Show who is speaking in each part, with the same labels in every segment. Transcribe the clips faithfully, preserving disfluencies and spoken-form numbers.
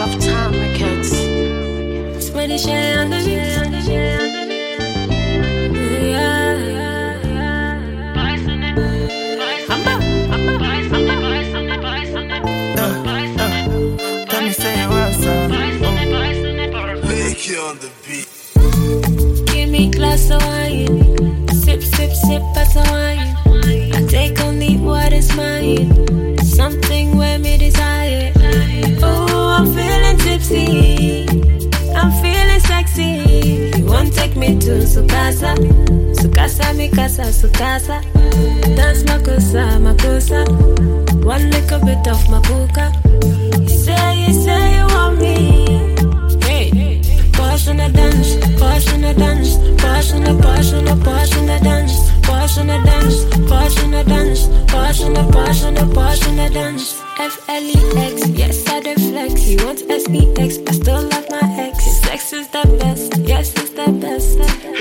Speaker 1: Tough Time Records.
Speaker 2: Swedish on the
Speaker 3: on the beat.
Speaker 2: Give me glass of wine, sip, sip, sip, but of wine. I take only what is mine, something where me desire. Oh, I'm feeling tipsy, I'm feeling sexy. You won't take me to Sukasa, Sukasa, mi casa, Sukasa. Dance my cosa, my cosa. One little bit of my buka. You say, you say you want me. Portion of dance, portion of dance, portion of portion of portion of dance, portion of dance, portion of dance, portion of portion of portion of dance. F L E X, yes I do flex. He wants S E X, I still love my ex. His sex is the best, yes it's the best.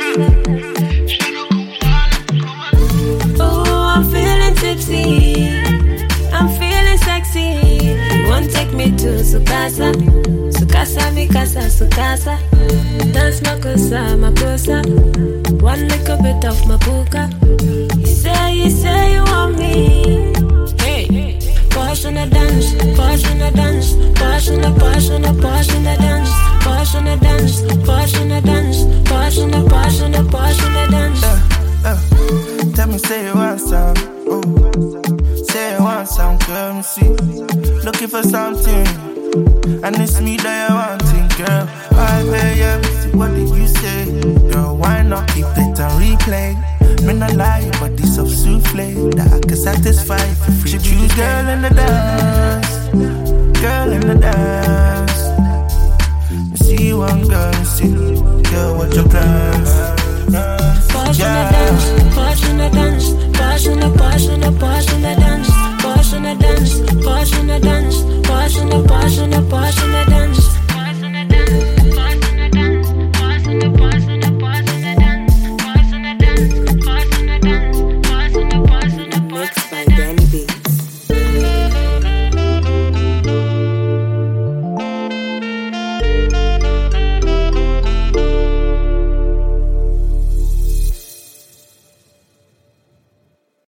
Speaker 2: Oh, I'm feeling tipsy, I'm feeling sexy. You won't take me to Sukasa, Sukasa, mi casa, Sukasa. Dance my cosa, my cosa. One little bit of my buka. You say, you say you want me. Hey, portion of dance, portion of dance, portion of portion of portion of dance, portion of dance, portion of dance, portion of portion of portion of dance.
Speaker 4: Uh, uh, tell me, say you want some. Ooh. Say you want some, girl, me see. Looking for something, and it's me that you wanting, girl. I pay you, what did you say? Girl, why not keep it on replay? Me not lie, but this of souffle that I can satisfy for free. She choose girl in the dance, girl in the dance. Me see one girl, me see, girl, what your plans?
Speaker 2: Portion
Speaker 4: Yeah.
Speaker 2: of